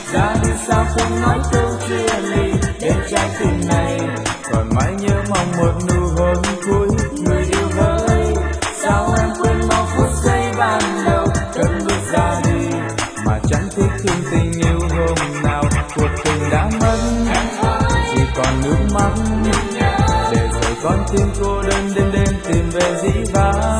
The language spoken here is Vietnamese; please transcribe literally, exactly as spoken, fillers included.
ra đi sao không nói câu chia ly, để trái tim này còn mãi nhớ mong một nụ hôn cuối. Người yêu hỡi, sao em quên mau phút giây ban đầu, cơn bước ra đi mà chẳng thích thương tình yêu hôm nào. Cuộc tình đã mất, chỉ còn nước mắt, để rồi con tim cô đơn đêm đêm tìm về dĩ vãng.